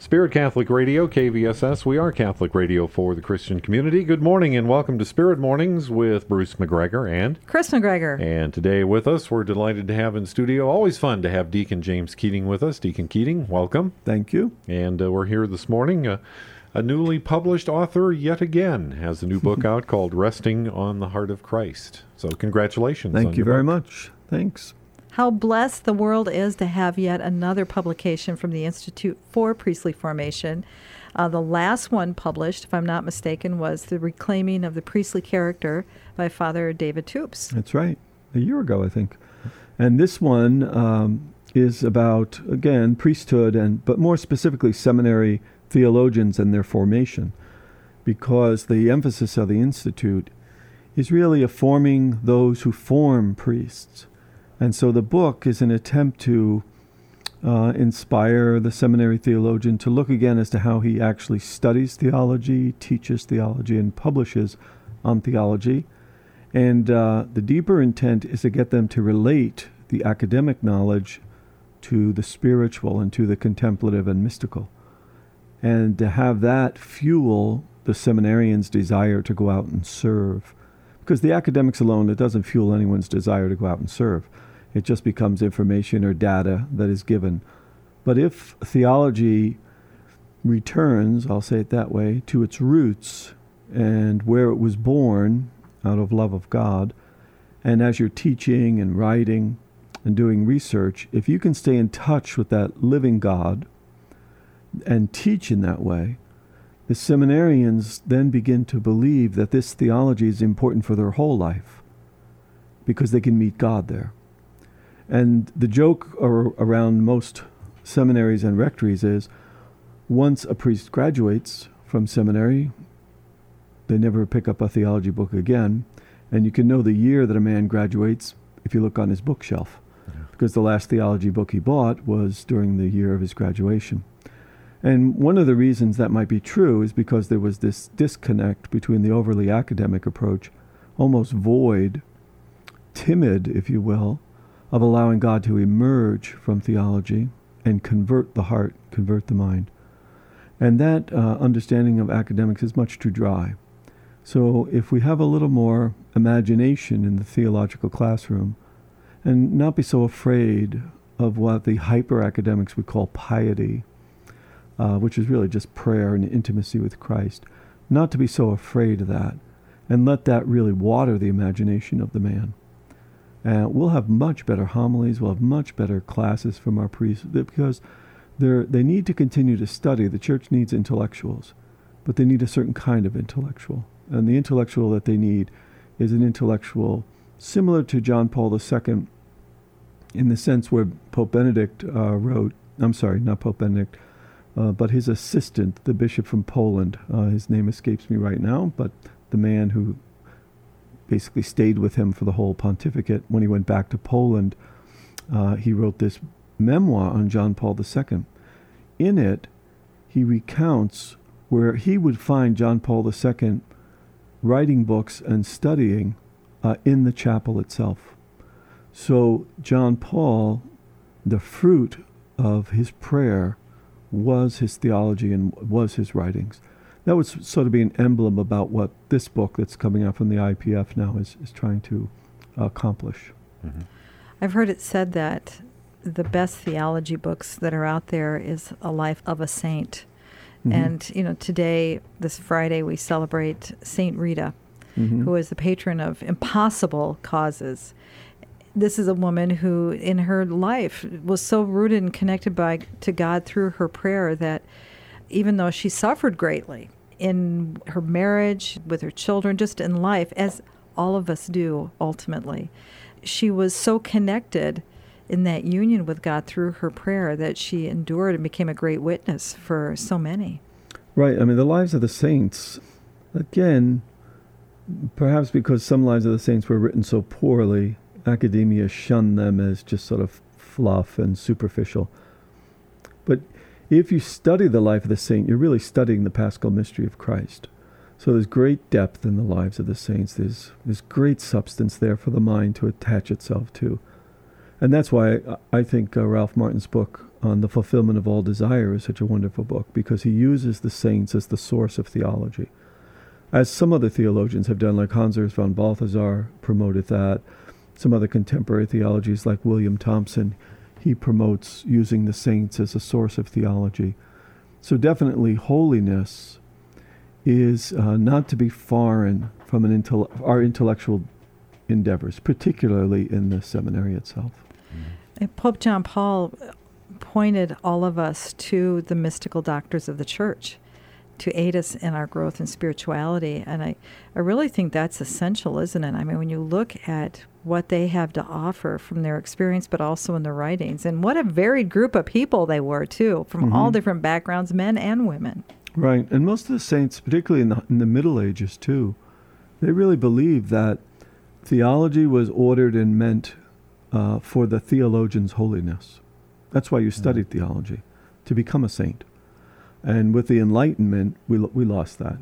Spirit Catholic Radio, KVSS. We are Catholic radio for the Christian community. Good morning and welcome to Spirit Mornings with Bruce McGregor and Chris McGregor. And today with us, we're delighted to have in studio, always fun to have Deacon James Keating with us. Deacon Keating, welcome. Thank you. And we're here this morning. A newly published author yet again has a new book out called Resting on the Heart of Christ. So congratulations. Thank you very much. Thanks. How blessed the world is to have yet another publication from the Institute for Priestly Formation. The last one published, if I'm not mistaken, was The Reclaiming of the Priestly Character by Father David Toups. That's right. A year ago, I think. And this one is about, again, priesthood, but more specifically seminary theologians and their formation, because the emphasis of the Institute is really of forming those who form priests. And so the book is an attempt to inspire the seminary theologian to look again as to how he actually studies theology, teaches theology, and publishes on theology. And the deeper intent is to get them to relate the academic knowledge to the spiritual and to the contemplative and mystical, and to have that fuel the seminarian's desire to go out and serve. Because the academics alone, it doesn't fuel anyone's desire to go out and serve. It just becomes information or data that is given. But if theology returns, I'll say it that way, to its roots and where it was born out of love of God, and as you're teaching and writing and doing research, if you can stay in touch with that living God and teach in that way, the seminarians then begin to believe that this theology is important for their whole life because they can meet God there. And the joke around most seminaries and rectories is once a priest graduates from seminary, they never pick up a theology book again. And you can know the year that a man graduates if you look on his bookshelf, because the last theology book he bought was during the year of his graduation. And one of the reasons that might be true is because there was this disconnect between the overly academic approach, almost void, timid, if you will, of allowing God to emerge from theology and convert the heart, convert the mind. And that understanding of academics is much too dry. So if we have a little more imagination in the theological classroom and not be so afraid of what the hyper-academics would call piety, which is really just prayer and intimacy with Christ, not to be so afraid of that, and let that really water the imagination of the man. We'll have much better homilies, we'll have much better classes from our priests, because they need to continue to study. The church needs intellectuals, but they need a certain kind of intellectual. And the intellectual that they need is an intellectual similar to John Paul II, in the sense where Pope Benedict not Pope Benedict, but his assistant, the bishop from Poland, his name escapes me right now, but the man who basically stayed with him for the whole pontificate. When he went back to Poland, he wrote this memoir on John Paul II. In it, he recounts where he would find John Paul II writing books and studying in the chapel itself. So John Paul, the fruit of his prayer was his theology and was his writings. That would sort of be an emblem about what this book that's coming out from the IPF now is trying to accomplish. Mm-hmm. I've heard it said that the best theology books that are out there is A Life of a Saint. Mm-hmm. And, today, this Friday, we celebrate Saint Rita, mm-hmm. who is the patron of impossible causes. This is a woman who, in her life, was so rooted and connected to God through her prayer that even though she suffered greatly in her marriage, with her children, just in life, as all of us do ultimately, she was so connected in that union with God through her prayer that she endured and became a great witness for so many. Right. I mean, the lives of the saints, again, perhaps because some lives of the saints were written so poorly, academia shunned them as just sort of fluff and superficial. But if you study the life of the saint, you're really studying the Paschal mystery of Christ. So there's great depth in the lives of the saints. There's great substance there for the mind to attach itself to. And that's why I think Ralph Martin's book on The Fulfillment of All Desire is such a wonderful book because he uses the saints as the source of theology. As some other theologians have done, like Hans Urs von Balthasar promoted that. Some other contemporary theologies like William Thompson, he promotes using the saints as a source of theology. So definitely holiness is not to be foreign from our intellectual endeavors, particularly in the seminary itself. And Pope John Paul pointed all of us to the mystical doctors of the church to aid us in our growth in spirituality. And I really think that's essential, isn't it? I mean, when you look at what they have to offer from their experience, but also in their writings, and what a varied group of people they were, too, from all different backgrounds, men and women. Right. And most of the saints, particularly in the Middle Ages, too, they really believed that theology was ordered and meant for the theologian's holiness. That's why you studied theology, to become a saint. And with the Enlightenment, we lost that.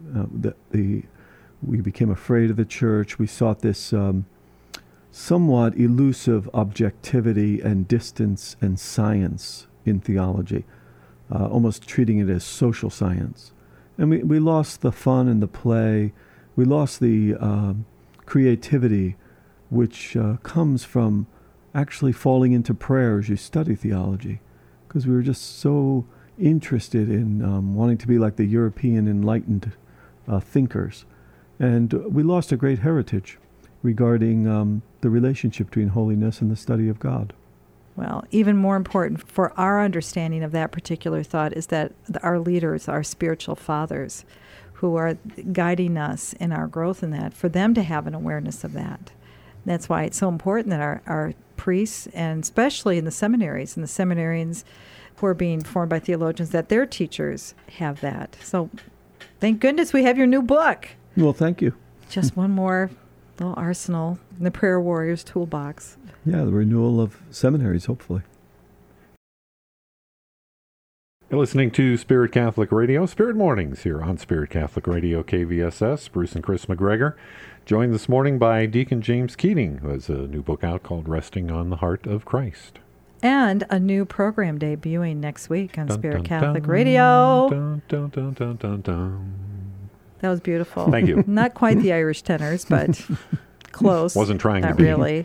We became afraid of the church. We sought this somewhat elusive objectivity and distance and science in theology, almost treating it as social science. And we lost the fun and the play. We lost the creativity which comes from actually falling into prayer as you study theology, because we were just so interested in wanting to be like the European enlightened thinkers. And we lost a great heritage regarding the relationship between holiness and the study of God. Well, even more important for our understanding of that particular thought is that our leaders, our spiritual fathers, who are guiding us in our growth in that, for them to have an awareness of that. That's why it's so important that our priests, and especially in the seminaries, and the seminarians who are being formed by theologians, that their teachers have that. So thank goodness we have your new book. Well, thank you. Just one more little arsenal in the Prayer Warriors toolbox. Yeah, the renewal of seminaries, hopefully. You're listening to Spirit Catholic Radio, Spirit Mornings here on Spirit Catholic Radio KVSS. Bruce and Chris McGregor, joined this morning by Deacon James Keating, who has a new book out called Resting on the Heart of Christ. And a new program debuting next week on Spirit Catholic Radio. Dun, dun, dun, dun, dun, dun. That was beautiful. Thank you. Not quite the Irish tenors, but close. Wasn't trying to Not be. really.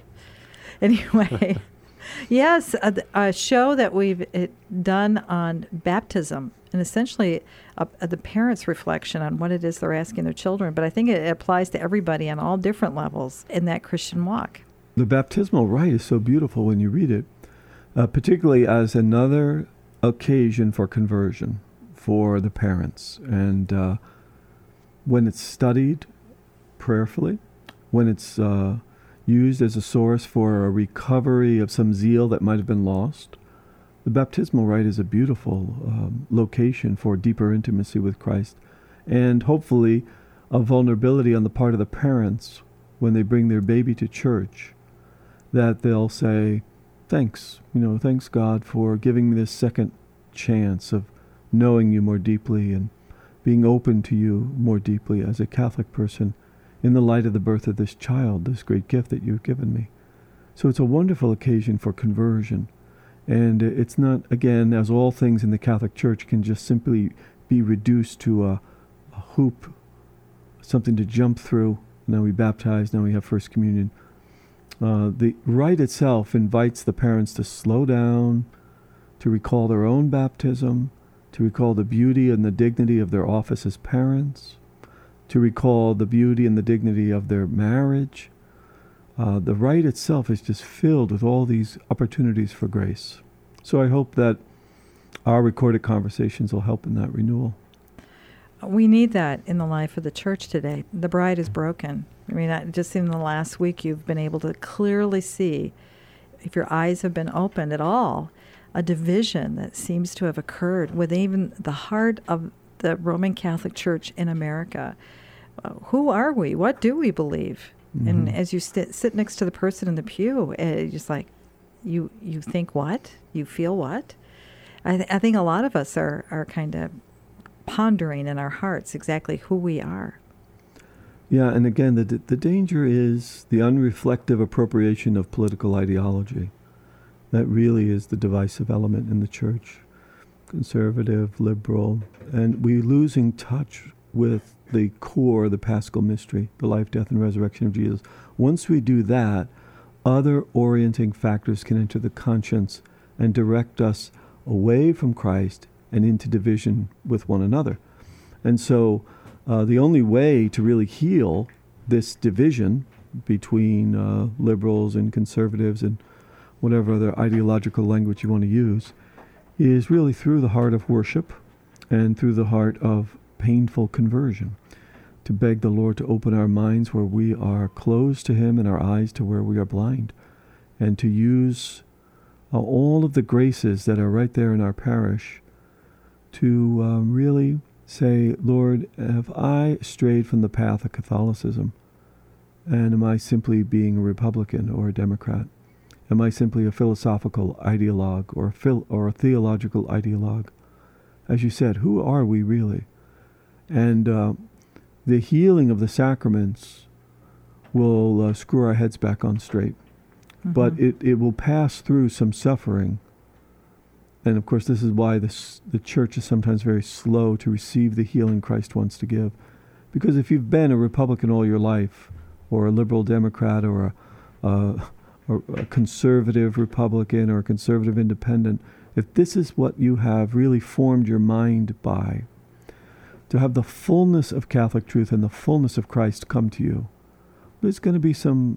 Anyway, yes, a show that we've done on baptism, and essentially the parents' reflection on what it is they're asking their children. But I think it applies to everybody on all different levels in that Christian walk. The baptismal rite is so beautiful when you read it, particularly as another occasion for conversion for the parents. And when it's studied prayerfully, when it's used as a source for a recovery of some zeal that might have been lost, the baptismal rite is a beautiful location for deeper intimacy with Christ, and hopefully a vulnerability on the part of the parents when they bring their baby to church, that they'll say, thanks God for giving me this second chance of knowing you more deeply and being open to you more deeply as a Catholic person in the light of the birth of this child, this great gift that you've given me. So it's a wonderful occasion for conversion. And it's not, again, as all things in the Catholic Church can just simply be reduced to a hoop, something to jump through. Now we baptize, now we have First Communion. The rite itself invites the parents to slow down, to recall their own baptism, to recall the beauty and the dignity of their office as parents, to recall the beauty and the dignity of their marriage. The rite itself is just filled with all these opportunities for grace. So I hope that our recorded conversations will help in that renewal. We need that in the life of the church today. The bride is broken. I mean, just in the last week, you've been able to clearly see, if your eyes have been opened at all, a division that seems to have occurred within even the heart of the Roman Catholic Church in America. Who are we? What do we believe? Mm-hmm. And as you sit next to the person in the pew, it's just like, you think what? You feel what? I think a lot of us are kind of pondering in our hearts exactly who we are. Yeah, and again, the danger is the unreflective appropriation of political ideology. That really is the divisive element in the church. Conservative, liberal, and we're losing touch with the core, the Paschal mystery, the life, death, and resurrection of Jesus. Once we do that, other orienting factors can enter the conscience and direct us away from Christ and into division with one another. And so the only way to really heal this division between liberals and conservatives and whatever other ideological language you want to use is really through the heart of worship and through the heart of painful conversion, to beg the Lord to open our minds where we are closed to Him and our eyes to where we are blind, and to use all of the graces that are right there in our parish to really say, Lord, have I strayed from the path of Catholicism? And am I simply being a Republican or a Democrat? Am I simply a philosophical ideologue or a theological ideologue? As you said, who are we really? And the healing of the sacraments will screw our heads back on straight. Mm-hmm. But it will pass through some suffering. And of course, this is why the church is sometimes very slow to receive the healing Christ wants to give. Because if you've been a Republican all your life, or a liberal Democrat, or a conservative Republican, or a conservative independent, if this is what you have really formed your mind by, to have the fullness of Catholic truth and the fullness of Christ come to you, there's going to be some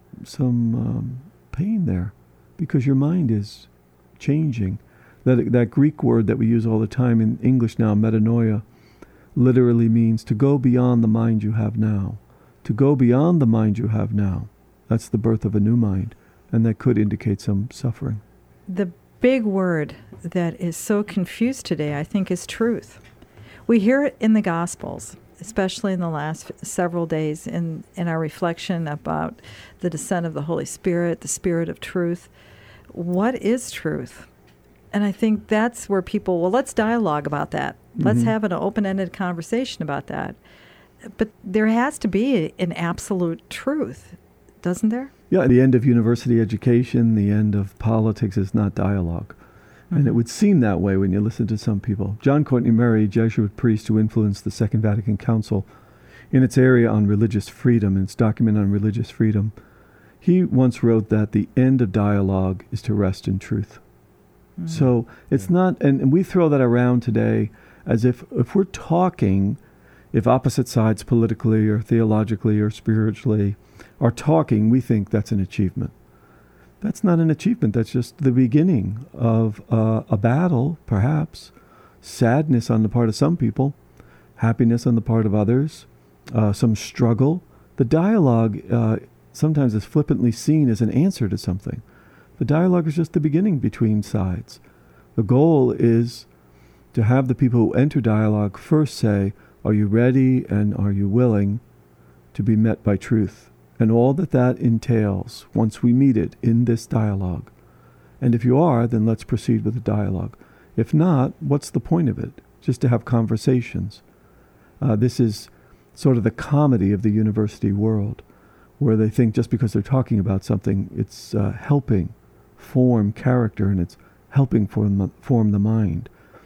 pain there, because your mind is changing. That Greek word that we use all the time in English now, metanoia, literally means to go beyond the mind you have now. To go beyond the mind you have now. That's the birth of a new mind, and that could indicate some suffering. The big word that is so confused today, I think, is truth. We hear it in the Gospels, especially in the last several days in our reflection about the descent of the Holy Spirit, the Spirit of truth. What is truth? And I think that's where people, well, let's dialogue about that. Mm-hmm. Let's have an open-ended conversation about that. But there has to be an absolute truth, doesn't there? Yeah, the end of university education, the end of politics is not dialogue. Mm-hmm. And it would seem that way when you listen to some people. John Courtney Murray, Jesuit priest who influenced the Second Vatican Council in its area on religious freedom, in its document on religious freedom, he once wrote that the end of dialogue is to rest in truth. Mm-hmm. So it's not, and we throw that around today as if we're talking, if opposite sides politically or theologically or spiritually are talking, we think that's an achievement. That's not an achievement. That's just the beginning of a battle, perhaps. Sadness on the part of some people, happiness on the part of others, some struggle. The dialogue sometimes is flippantly seen as an answer to something. The dialogue is just the beginning between sides. The goal is to have the people who enter dialogue first say, are you ready and are you willing to be met by truth? And all that entails once we meet it in this dialogue. And if you are, then let's proceed with the dialogue. If not, what's the point of it? Just to have conversations. This is sort of the comedy of the university world, where they think just because they're talking about something, it's helping form character and it's helping form the mind.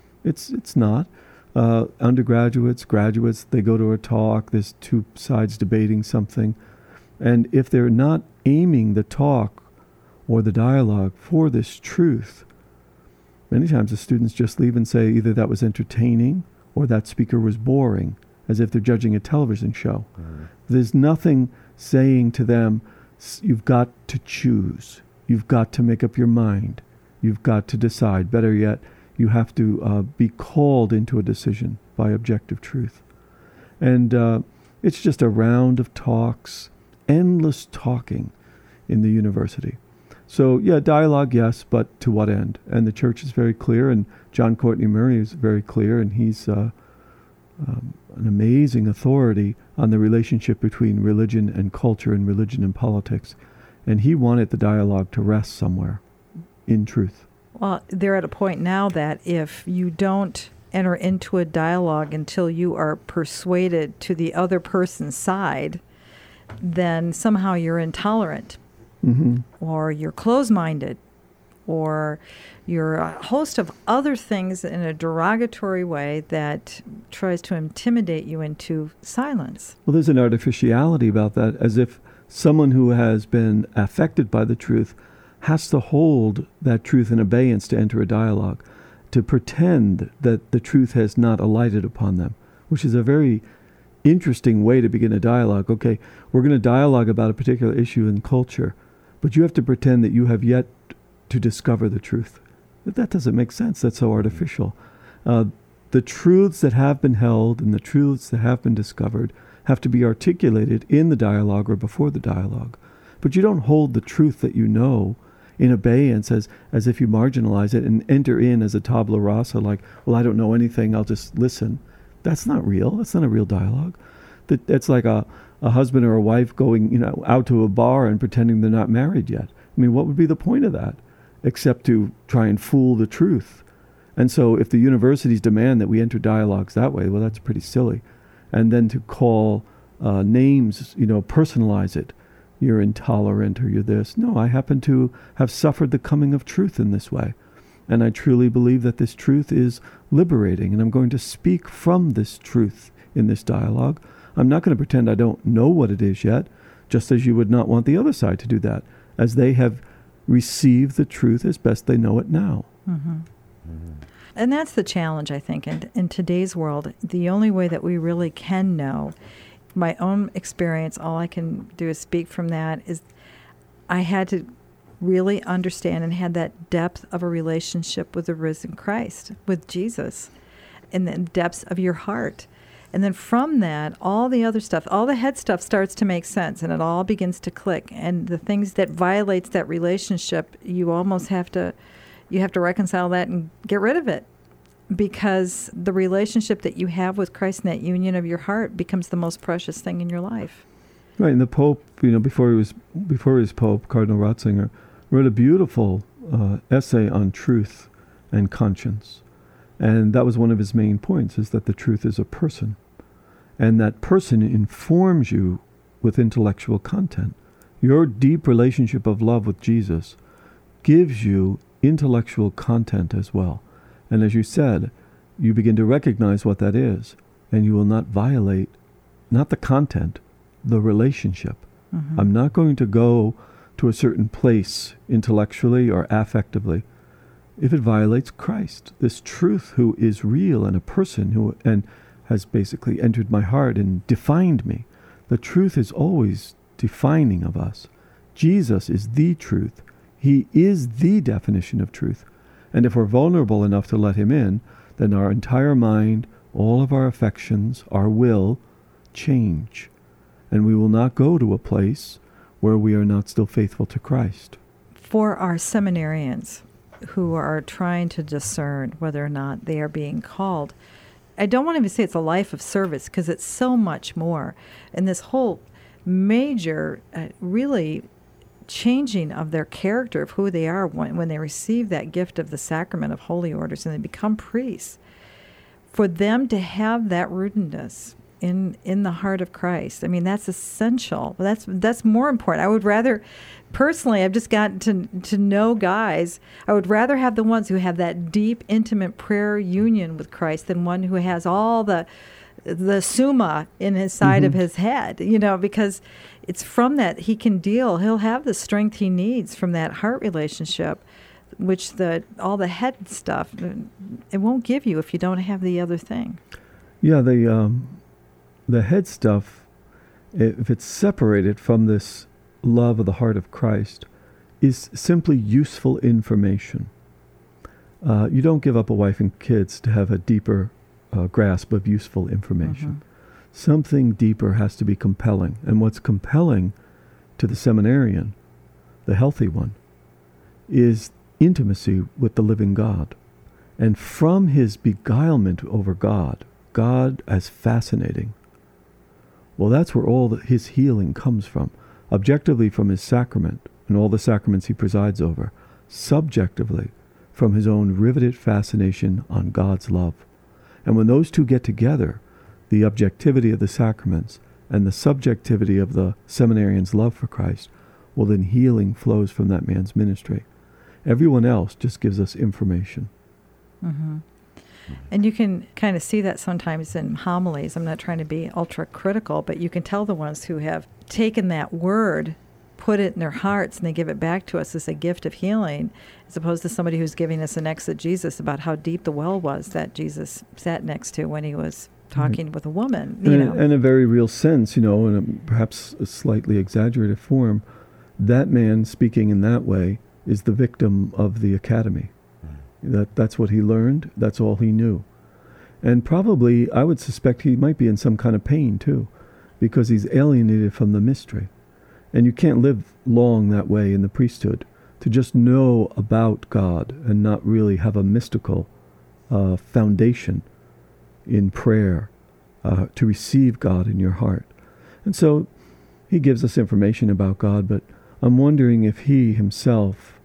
It's not. Undergraduates, graduates, they go to a talk, there's two sides debating something. And if they're not aiming the talk or the dialogue for this truth, many times the students just leave and say either that was entertaining or that speaker was boring, as if they're judging a television show. Mm. There's nothing saying to them, you've got to choose. You've got to make up your mind. You've got to decide. Better yet, you have to be called into a decision by objective truth. And it's just a round of talks, endless talking in the university. So, yeah, dialogue, yes, but to what end? And the church is very clear, and John Courtney Murray is very clear, and he's an amazing authority on the relationship between religion and culture and religion and politics. And he wanted the dialogue to rest somewhere in truth. Well, they're at a point now that if you don't enter into a dialogue until you are persuaded to the other person's side, then somehow you're intolerant, mm-hmm. or you're closed-minded, or you're a host of other things in a derogatory way that tries to intimidate you into silence. Well, there's an artificiality about that, as if someone who has been affected by the truth has to hold that truth in abeyance to enter a dialogue, to pretend that the truth has not alighted upon them, which is a very interesting way to begin a dialogue. Okay, we're going to dialogue about a particular issue in culture, but you have to pretend that you have yet to discover the truth. That doesn't make sense. That's so artificial. The truths that have been held and the truths that have been discovered have to be articulated in the dialogue or before the dialogue. But you don't hold the truth that you know in abeyance as if you marginalize it and enter in as a tabula rasa, like, well, I don't know anything, I'll just listen. That's not real. That's not a real dialogue. That's like a husband or a wife going, out to a bar and pretending they're not married yet. I mean, what would be the point of that, except to try and fool the truth? And so if the universities demand that we enter dialogues that way, well, that's pretty silly. And then to call names, personalize it. You're intolerant or you're this. No, I happen to have suffered the coming of truth in this way. And I truly believe that this truth is liberating, and I'm going to speak from this truth in this dialogue. I'm not going to pretend I don't know what it is yet, just as you would not want the other side to do that, as they have received the truth as best they know it now. Mm-hmm. Mm-hmm. And that's the challenge, I think, in today's world. The only way that we really can know, my own experience, all I can do is speak from that, is I had to really understand and had that depth of a relationship with the risen Christ, with Jesus, in the depths of your heart. And then from that, all the other stuff, all the head stuff starts to make sense, and it all begins to click. And the things that violates that relationship, you almost have to reconcile that and get rid of it, because the relationship that you have with Christ and that union of your heart becomes the most precious thing in your life. Right, and the Pope, before he was Pope, Cardinal Ratzinger, wrote a beautiful essay on truth and conscience. And that was one of his main points, is that the truth is a person. And that person informs you with intellectual content. Your deep relationship of love with Jesus gives you intellectual content as well. And as you said, you begin to recognize what that is, and you will not violate, not the content, the relationship. Mm-hmm. I'm not going to go to a certain place intellectually or affectively if it violates Christ, this truth who is real and a person who and has basically entered my heart and defined me. The truth is always defining of us. Jesus is the truth. He is the definition of truth. And if we're vulnerable enough to let him in, then our entire mind, all of our affections, our will change. And we will not go to a place where we are not still faithful to Christ. For our seminarians who are trying to discern whether or not they are being called, I don't want to even say it's a life of service, because it's so much more. And this whole major, really changing of their character, of who they are when they receive that gift of the sacrament of holy orders and they become priests, for them to have that rootedness in the heart of Christ. I mean, that's essential. That's more important. I would rather, personally, I've just gotten to know guys, I would rather have the ones who have that deep, intimate prayer union with Christ than one who has all the summa in his side of his head, because it's from that he'll have the strength he needs from that heart relationship, which all the head stuff, it won't give you if you don't have the other thing. Yeah, the head stuff, if it's separated from this love of the heart of Christ, is simply useful information. You don't give up a wife and kids to have a deeper grasp of useful information. Mm-hmm. Something deeper has to be compelling. And what's compelling to the seminarian, the healthy one, is intimacy with the living God. And from his beguilement over God as fascinating, well, that's where all his healing comes from. Objectively from his sacrament and all the sacraments he presides over. Subjectively from his own riveted fascination on God's love. And when those two get together, the objectivity of the sacraments and the subjectivity of the seminarian's love for Christ, well, then healing flows from that man's ministry. Everyone else just gives us information. Mm-hmm. And you can kind of see that sometimes in homilies. I'm not trying to be ultra critical, but you can tell the ones who have taken that word, put it in their hearts, and they give it back to us as a gift of healing, as opposed to somebody who's giving us an exegesis about how deep the well was that Jesus sat next to when he was talking with a woman. In a very real sense, in perhaps a slightly exaggerated form, that man speaking in that way is the victim of the academy. That's what he learned. That's all he knew. And probably, I would suspect he might be in some kind of pain, too, because he's alienated from the mystery. And you can't live long that way in the priesthood, to just know about God and not really have a mystical foundation in prayer, to receive God in your heart. And so he gives us information about God, but I'm wondering if he himself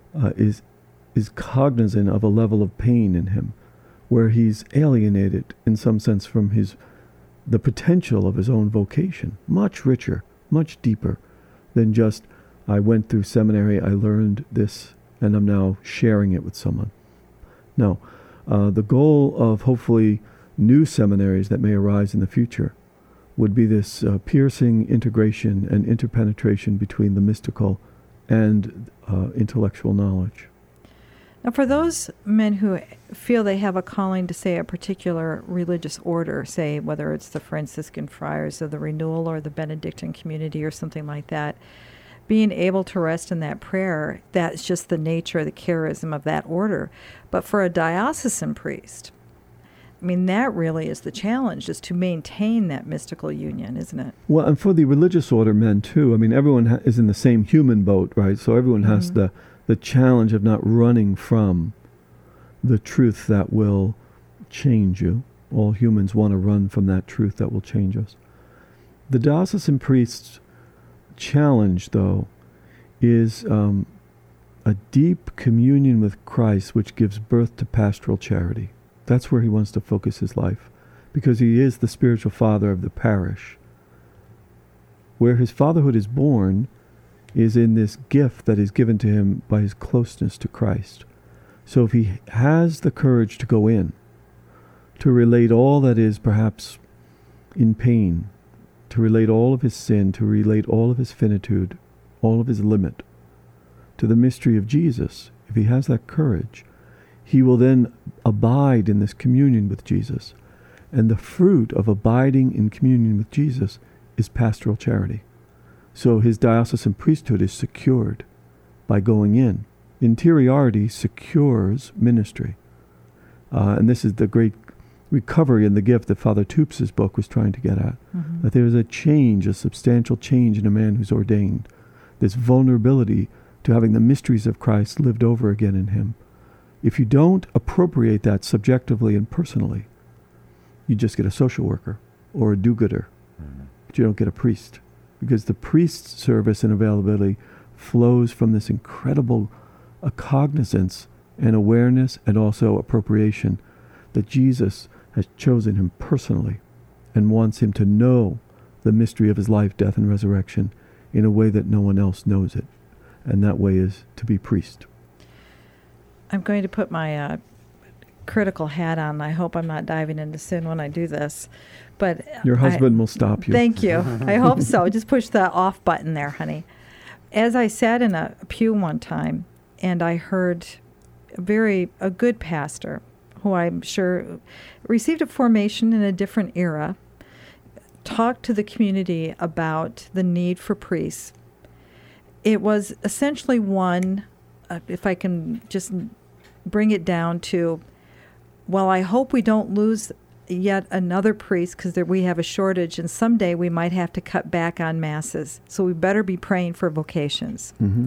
is cognizant of a level of pain in him, where he's alienated in some sense from the potential of his own vocation, much richer, much deeper than just, I went through seminary, I learned this, and I'm now sharing it with someone. No, the goal of hopefully new seminaries that may arise in the future would be this piercing integration and interpenetration between the mystical and intellectual knowledge. Now, for those men who feel they have a calling to, say, a particular religious order, say whether it's the Franciscan Friars of the Renewal or the Benedictine community or something like that, being able to rest in that prayer, that's just the nature, the charism of that order. But for a diocesan priest, I mean, that really is the challenge, is to maintain that mystical union, isn't it? Well, and for the religious order men, too, I mean, everyone is in the same human boat, right? So everyone has the challenge of not running from the truth that will change you. All humans want to run from that truth that will change us. The diocesan priest's challenge, though, is a deep communion with Christ, which gives birth to pastoral charity. That's where he wants to focus his life, because he is the spiritual father of the parish. Where his fatherhood is born is in this gift that is given to him by his closeness to Christ. So if he has the courage to go in, to relate all that is perhaps in pain, to relate all of his sin, to relate all of his finitude, all of his limit, to the mystery of Jesus, if he has that courage, he will then abide in this communion with Jesus. And the fruit of abiding in communion with Jesus is pastoral charity. So his diocesan priesthood is secured by going in. Interiority secures ministry. And this is the great recovery in the gift that Father Tupes' book was trying to get at. Mm-hmm. That there is a change, a substantial change in a man who's ordained. This vulnerability to having the mysteries of Christ lived over again in him. If you don't appropriate that subjectively and personally, you just get a social worker or a do-gooder. Mm-hmm. But you don't get a priest. Because the priest's service and availability flows from this incredible cognizance and awareness and also appropriation that Jesus has chosen him personally and wants him to know the mystery of his life, death, and resurrection in a way that no one else knows it. And that way is to be priest. I'm going to put my critical hat on. I hope I'm not diving into sin when I do this. But your husband will stop you. Thank you. I hope so. Just push the off button there, honey. As I sat in a pew one time, and I heard a good pastor, who I'm sure received a formation in a different era, talk to the community about the need for priests. It was essentially one, if I can just bring it down to, well, I hope we don't lose yet another priest because we have a shortage, and someday we might have to cut back on masses. So we better be praying for vocations. Mm-hmm.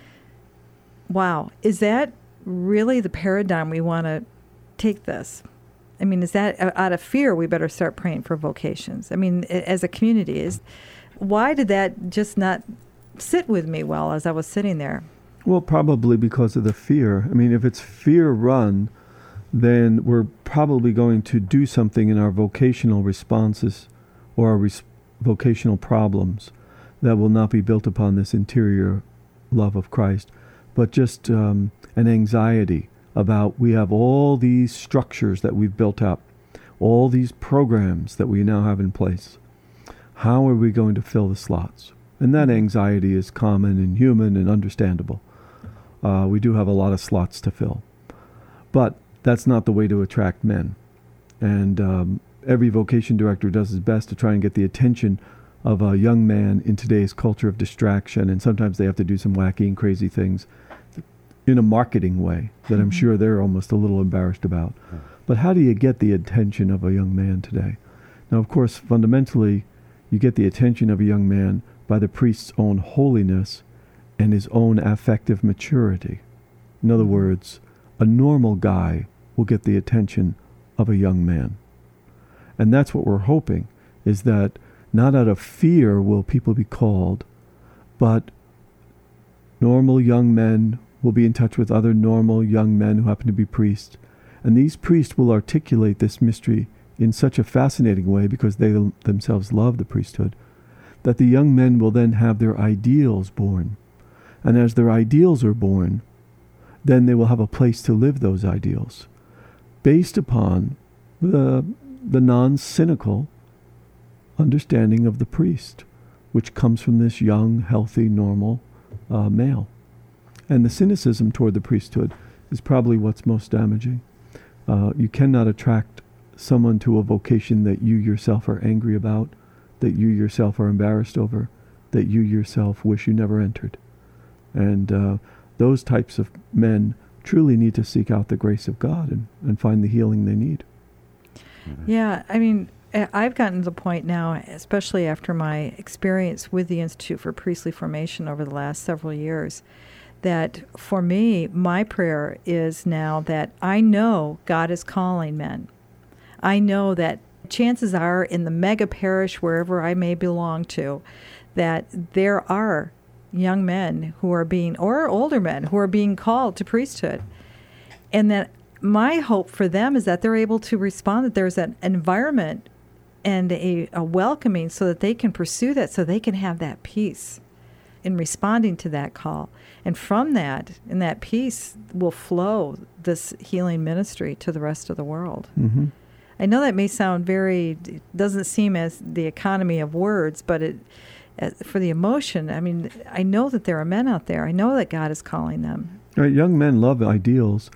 Wow. Is that really the paradigm we want to take this? I mean, is that out of fear we better start praying for vocations? I mean, as a community, why did that just not sit with me well as I was sitting there? Well, probably because of the fear. I mean, if it's fear-run, then we're probably going to do something in our vocational responses or our vocational problems that will not be built upon this interior love of Christ, but just an anxiety about we have all these structures that we've built up, all these programs that we now have in place. How are we going to fill the slots? And that anxiety is common and human and understandable. We do have a lot of slots to fill. But that's not the way to attract men. And every vocation director does his best to try and get the attention of a young man in today's culture of distraction. And sometimes they have to do some wacky and crazy things in a marketing way that I'm sure they're almost a little embarrassed about. But how do you get the attention of a young man today? Now, of course, fundamentally, you get the attention of a young man by the priest's own holiness and his own affective maturity. In other words, a normal guy will get the attention of a young man. And that's what we're hoping, is that not out of fear will people be called, but normal young men will be in touch with other normal young men who happen to be priests. And these priests will articulate this mystery in such a fascinating way, because they themselves love the priesthood, that the young men will then have their ideals born. And as their ideals are born, then they will have a place to live those ideals, based upon the non-cynical understanding of the priest, which comes from this young, healthy, normal male. And the cynicism toward the priesthood is probably what's most damaging. You cannot attract someone to a vocation that you yourself are angry about, that you yourself are embarrassed over, that you yourself wish you never entered. And those types of men truly need to seek out the grace of God and find the healing they need. Yeah, I mean, I've gotten to the point now, especially after my experience with the Institute for Priestly Formation over the last several years, that for me, my prayer is now that I know God is calling men. I know that chances are in the mega parish, wherever I may belong to, that there are young men who are being, or older men who are being called to priesthood. And that my hope for them is that they're able to respond, that there's an environment and a welcoming so that they can pursue that, so they can have that peace in responding to that call. And from that, in that peace, will flow this healing ministry to the rest of the world. Mm-hmm. I know that may sound it doesn't seem as the economy of words, but for the emotion, I mean, I know that there are men out there. I know that God is calling them. Right, young men love ideals.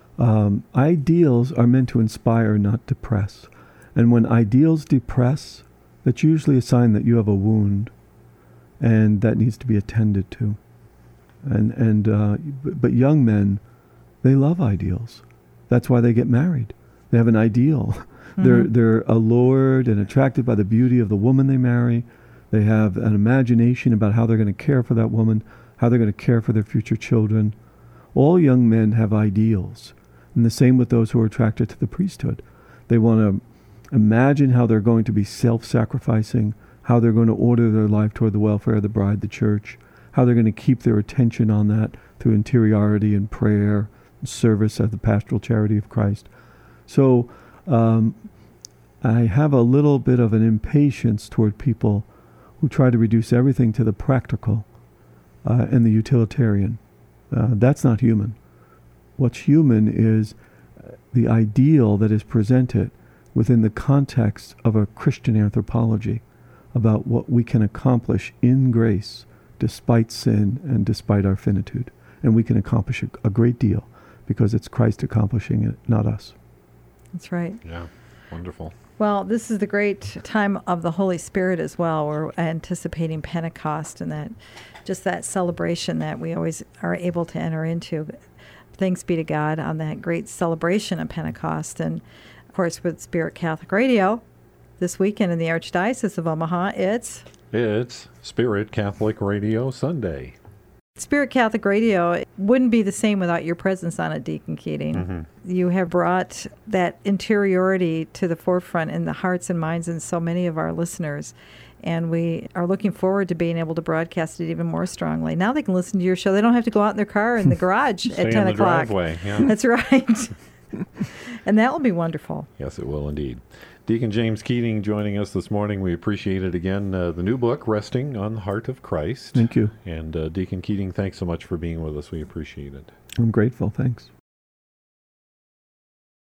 Ideals are meant to inspire, not depress. And when ideals depress, that's usually a sign that you have a wound, and that needs to be attended to. But young men, they love ideals. That's why they get married. They have an ideal. Mm-hmm. They're allured and attracted by the beauty of the woman they marry. They have an imagination about how they're going to care for that woman, how they're going to care for their future children. All young men have ideals. And the same with those who are attracted to the priesthood. They want to imagine how they're going to be self-sacrificing, how they're going to order their life toward the welfare of the bride, the church, how they're going to keep their attention on that through interiority and prayer, and service of the pastoral charity of Christ. So I have a little bit of an impatience toward people who try to reduce everything to the practical and the utilitarian. That's not human. What's human is the ideal that is presented within the context of a Christian anthropology about what we can accomplish in grace despite sin and despite our finitude. And we can accomplish a great deal because it's Christ accomplishing it, not us. That's right. Yeah, wonderful. Well, this is the great time of the Holy Spirit as well. We're anticipating Pentecost and that celebration that we always are able to enter into. Thanks be to God on that great celebration of Pentecost. And, of course, with Spirit Catholic Radio, this weekend in the Archdiocese of Omaha, it's Spirit Catholic Radio Sunday. Spirit Catholic Radio wouldn't be the same without your presence on it, Deacon Keating. Mm-hmm. You have brought that interiority to the forefront in the hearts and minds of so many of our listeners. And we are looking forward to being able to broadcast it even more strongly. Now they can listen to your show. They don't have to go out in their car in the garage at 10 o'clock. Driveway, yeah. That's right. And that will be wonderful. Yes, it will indeed. Deacon James Keating joining us this morning. We appreciate it again. The new book, Resting on the Heart of Christ. Thank you. And Deacon Keating, thanks so much for being with us. We appreciate it. I'm grateful. Thanks.